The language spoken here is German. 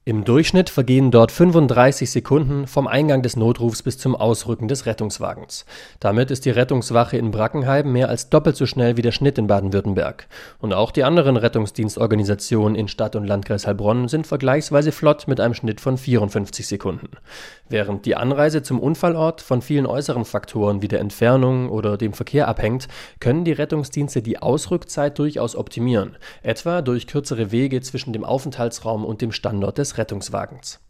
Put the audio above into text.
Im Durchschnitt vergehen dort 35 Sekunden vom Eingang des Notrufs bis zum Ausrücken des Rettungswagens. Damit ist die Rettungswache in Brackenheim mehr als doppelt so schnell wie der Schnitt in Baden-Württemberg. Und auch die anderen Rettungsdienstorganisationen in Stadt und Landkreis Heilbronn sind vergleichsweise flott mit einem Schnitt von 54 Sekunden. Während die Anreise zum Unfallort von vielen äußeren Faktoren wie der Entfernung oder dem Verkehr abhängt, können die Rettungsdienste die Ausrückzeit durchaus optimieren, etwa durch kürzere Wege zwischen dem Aufenthaltsraum und dem Standort des Rettungswagens.